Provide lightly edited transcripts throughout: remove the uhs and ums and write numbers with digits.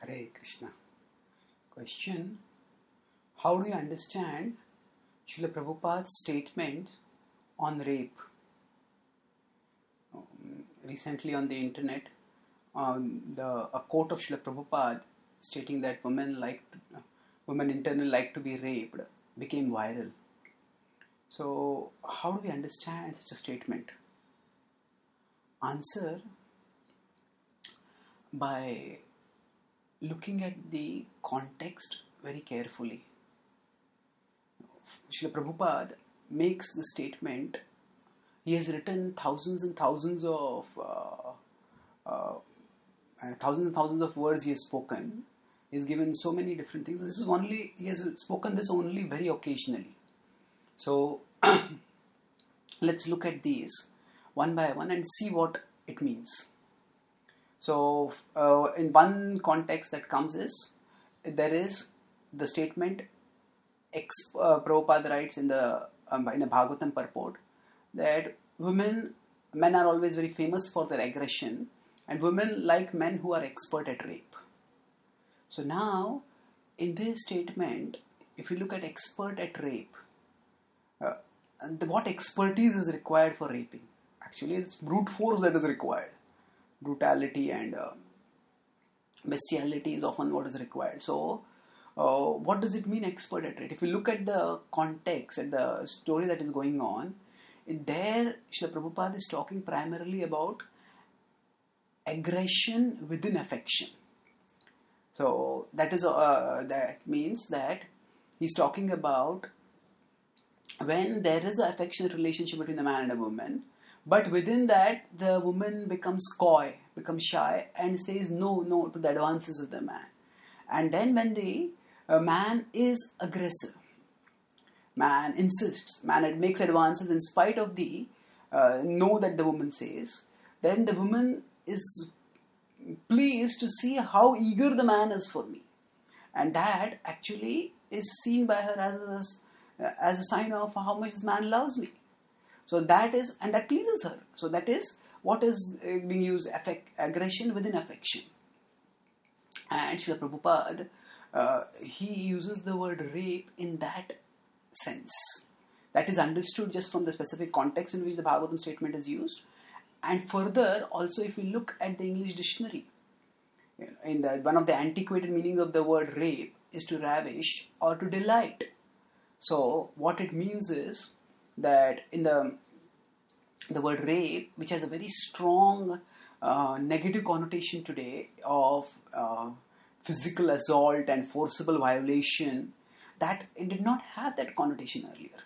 Hare Krishna. Question: how do you understand Srila Prabhupada's statement on rape? Recently on the internet, a quote of Srila Prabhupada stating that women internally like to be raped became viral. So, how do we understand such a statement? Answer: by looking at the context very carefully. Srila Prabhupada makes the statement. He has written thousands and thousands of words he has spoken. He has given so many different things. He has spoken this only very occasionally. So let's look at these one by one and see what it means. So in one context that comes is, there is the statement, Prabhupada writes in a Bhagavatam purport, that men are always very famous for their aggression, and women like men who are expert at rape. So now, in this statement, if you look at expert at rape, what expertise is required for raping? Actually, it's brute force that is required. Brutality and bestiality is often what is required. So, what does it mean, expert at rape? If you look at the context and the story that is going on, there Srila Prabhupada is talking primarily about aggression within affection. So that means that he's talking about when there is an affectionate relationship between a man and a woman, but within that the woman becomes coy, becomes shy, and says no to the advances of the man. And then when the man is aggressive, man insists, man makes advances in spite of the no that the woman says, then the woman is pleased to see how eager the man is for me. And that actually is seen by her as a sign of how much this man loves me. So that pleases her. So that is what is being used, aggression within affection. And Srila Prabhupada, he uses the word rape in that sense. That is understood just from the specific context in which the Bhagavatam statement is used. And further, also if we look at the English dictionary, one of the antiquated meanings of the word rape is to ravish or to delight. So what it means is that in the word rape, which has a very strong negative connotation today of physical assault and forcible violation, that it did not have that connotation earlier.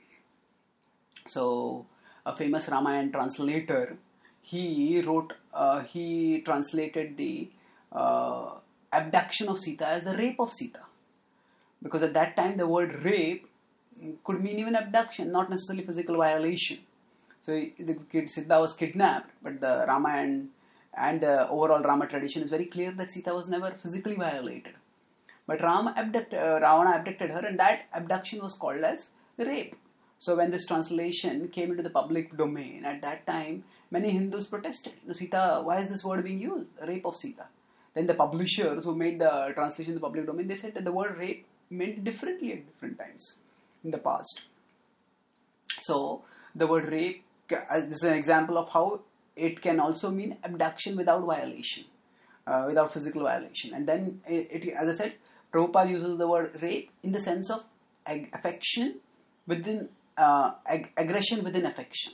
So a famous Ramayana translator, he translated the abduction of Sita as the rape of Sita, because at that time the word rape could mean even abduction, not necessarily physical violation. So the kid Sita was kidnapped, but the Ramayana and the overall Rama tradition is very clear that Sita was never physically violated. But Ravana abducted her, and that abduction was called as rape. So when this translation came into the public domain, at that time, many Hindus protested. Sita, why is this word being used? Rape of Sita. Then the publishers who made the translation in the public domain, they said that the word rape meant differently at different times in the past. So the word rape, this is an example of how it can also mean abduction without violation, without physical violation. And then, as I said, Prabhupada uses the word rape in the sense of affection within aggression within affection.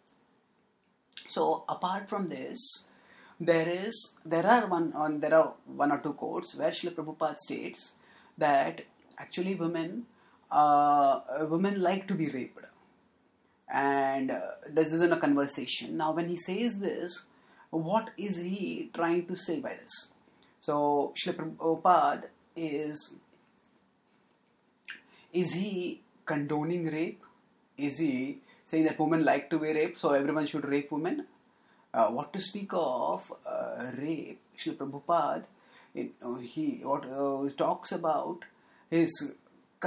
So apart from this, there are one or two quotes where Srila Prabhupada states that actually women like to be raped, and this is in a conversation. Now when he says this, what is he trying to say by this? So Srila Prabhupada is he condoning rape? Is he saying that women like to be raped, so everyone should rape women? What to speak of rape? Srila Prabhupada, he talks about his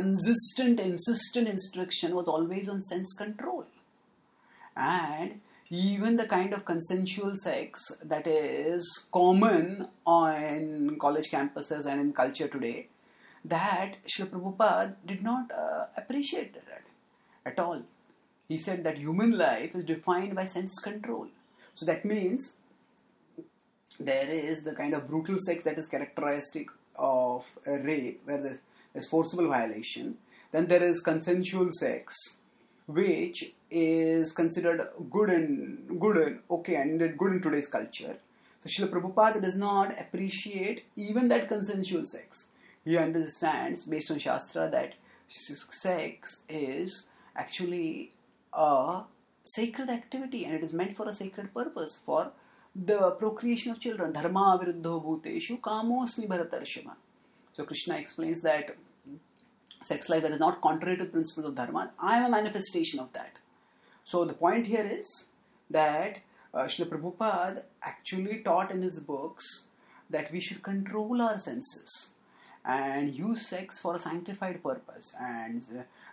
consistent, insistent instruction was always on sense control. And even the kind of consensual sex that is common on college campuses and in culture today, that Srila Prabhupada did not appreciate that at all. He said that human life is defined by sense control. So that means there is the kind of brutal sex that is characteristic of a rape, where there's forcible violation. Then there is consensual sex, which is considered good and okay and good in today's culture. So Srila Prabhupada does not appreciate even that consensual sex. He understands, based on Shastra, that sex is actually a sacred activity and it is meant for a sacred purpose, for the procreation of children. Dharma viruddho bhuteshu kamosmi bharatarshama. So Krishna explains that sex life that is not contrary to the principles of dharma, I am a manifestation of that. So the point here is that Srila Prabhupada actually taught in his books that we should control our senses and use sex for a sanctified purpose. And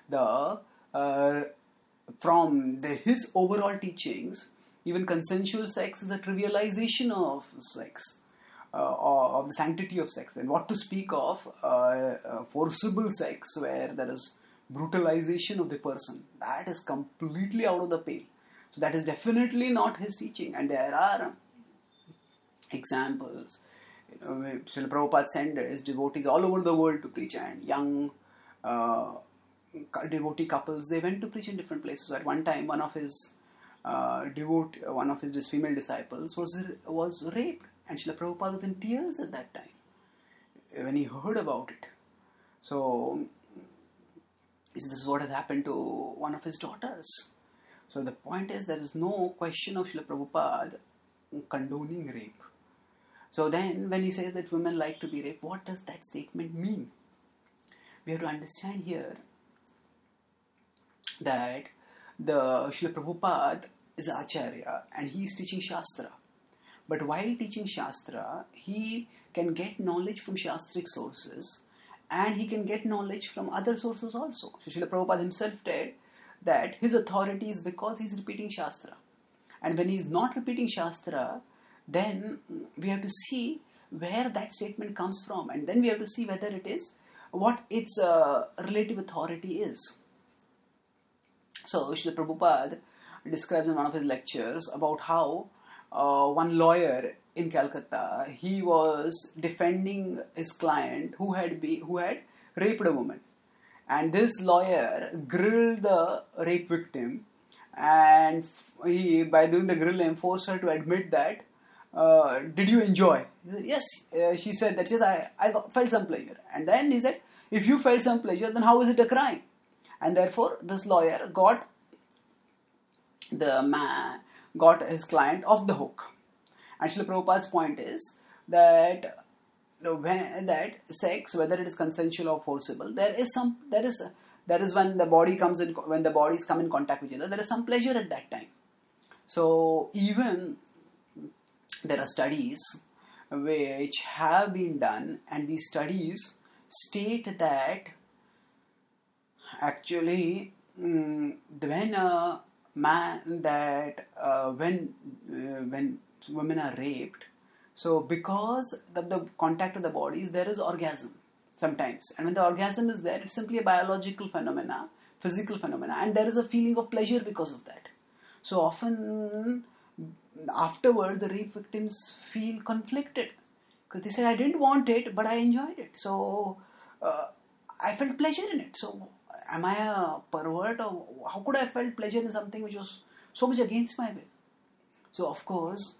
his overall teachings, even consensual sex is a trivialization of sex, of the sanctity of sex. And what to speak of forcible sex, where there is brutalization of the person, that is completely out of the pale. So that is definitely not his teaching. And there are examples. Srila Prabhupada sent his devotees all over the world to preach, and young devotee couples, they went to preach in different places. At one time, one of his female disciples was raped, and Srila Prabhupada was in tears at that time when he heard about it. So this is what has happened to one of his daughters. So the point is, there is no question of Srila Prabhupada condoning rape. So then when he says that women like to be raped, what does that statement mean? We have to understand here that the Srila Prabhupada is Acharya and he is teaching Shastra. But while teaching Shastra, he can get knowledge from Shastric sources and he can get knowledge from other sources also. So Srila Prabhupada himself said that his authority is because he is repeating Shastra. And when he is not repeating Shastra, then we have to see where that statement comes from, and then we have to see whether it is what its relative authority is. So Srila Prabhupada describes in one of his lectures about how one lawyer in Calcutta, he was defending his client who had raped a woman, and this lawyer grilled the rape victim, and he, by doing the grilling, forced her to admit that, did you enjoy? He said, yes. She said that, yes, I felt some pleasure. And then he said, if you felt some pleasure, then how is it a crime? And therefore, this lawyer got his client off the hook. And Srila Prabhupada's point is that that sex, whether it is consensual or forcible, there is when the bodies come in contact with each other, there is some pleasure at that time. So even there are studies which have been done, and these studies state that actually when women are raped, so because of the contact of the bodies, there is orgasm sometimes, and when the orgasm is there, it's simply a biological phenomena, physical phenomena, and there is a feeling of pleasure because of that. So often afterward, the rape victims feel conflicted because they said, I didn't want it, but I enjoyed it. So I felt pleasure in it. So am I a pervert, or how could I have felt pleasure in something which was so much against my will? So of course,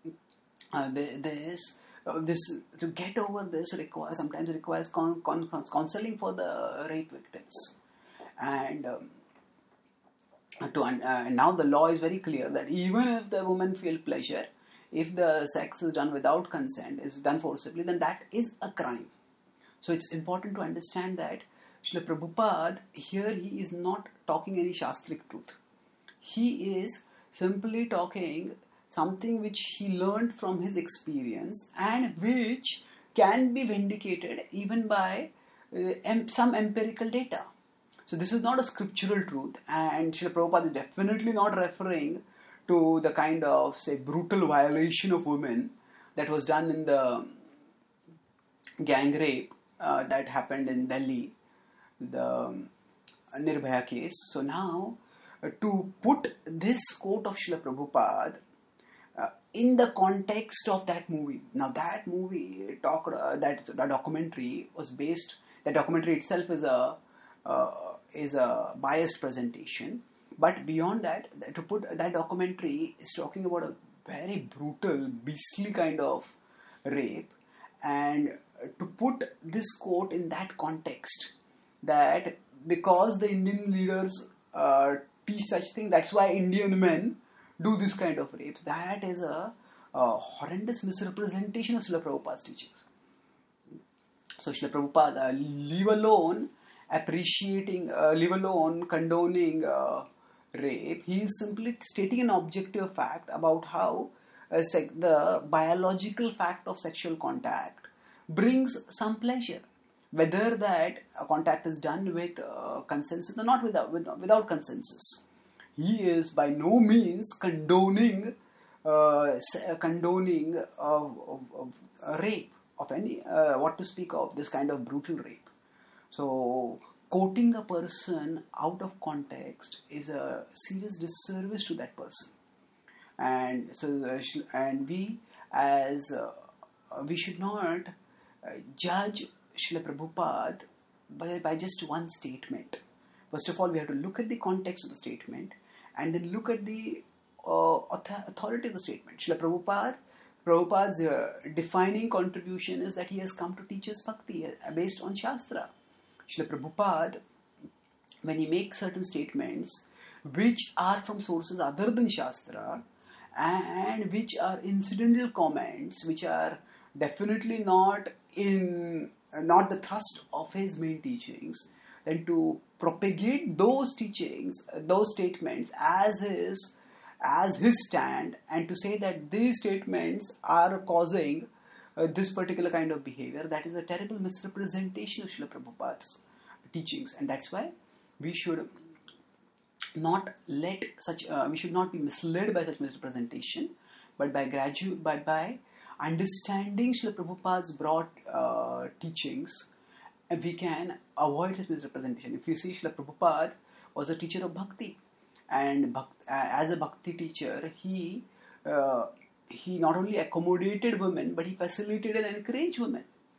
this to get over this sometimes requires counseling for the rape victims, and now the law is very clear that even if the woman feels pleasure, if the sex is done without consent, is done forcibly, then that is a crime. So it's important to understand that Srila Prabhupada here, he is not talking any Shastric truth. He is simply talking something which he learned from his experience and which can be vindicated even by some empirical data. So this is not a scriptural truth, and Srila Prabhupada is definitely not referring to the kind of, say, brutal violation of women that was done in the gang rape that happened in Delhi, the Nirbhaya case. So now, to put this quote of Srila Prabhupada in the context of that movie. Now that movie that the documentary was based. The documentary itself is a biased presentation. But beyond that, to put that documentary is talking about a very brutal, beastly kind of rape, and to put this quote in that context, that because the Indian leaders teach such thing, that's why Indian men do this kind of rapes. That is a horrendous misrepresentation of Srila Prabhupada's teachings. So Srila Prabhupada, leave alone condoning rape, he is simply stating an objective fact about how the biological fact of sexual contact brings some pleasure. Whether that contact is done with consensus or not without consensus. He is by no means condoning rape of any, what to speak of, this kind of brutal rape. So, quoting a person out of context is a serious disservice to that person. And so, we should not judge Srila Prabhupada by just one statement. First of all, we have to look at the context of the statement and then look at the authority of the statement. Srila Prabhupada's defining contribution is that he has come to teach us bhakti based on Shastra. Srila Prabhupada, when he makes certain statements which are from sources other than Shastra and which are incidental comments, which are definitely not the thrust of his main teachings, then to propagate those teachings, those statements as his stand, and to say that these statements are causing this particular kind of behavior, that is a terrible misrepresentation of Srila Prabhupada's teachings. And that's why we should not we should not be misled by such misrepresentation, but by understanding Srila Prabhupada's broad teachings, we can avoid such misrepresentation. If you see, Srila Prabhupada was a teacher of bhakti, and as a bhakti teacher, he not only accommodated women, but he facilitated and encouraged women.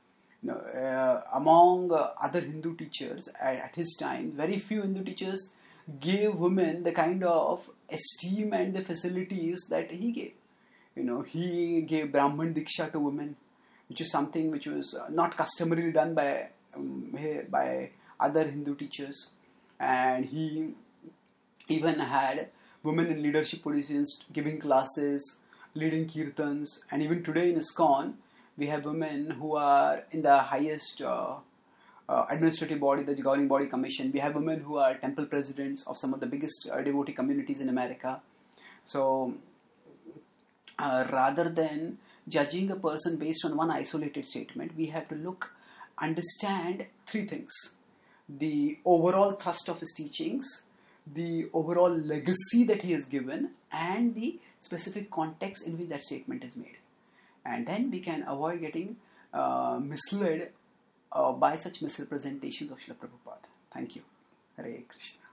Among other Hindu teachers at his time, very few Hindu teachers gave women the kind of esteem and the facilities that he gave. He gave Brahman Diksha to women, which is something which was not customarily done by other Hindu teachers. And he even had women in leadership positions giving classes, leading kirtans, and even today in ISKCON, we have women who are in the highest administrative body, the governing body commission. We have women who are temple presidents of some of the biggest devotee communities in America. So, rather than judging a person based on one isolated statement, we have to understand three things: the overall thrust of his teachings, the overall legacy that he has given, and the specific context in which that statement is made. And then we can avoid getting misled by such misrepresentations of Srila Prabhupada. Thank you. Hare Krishna.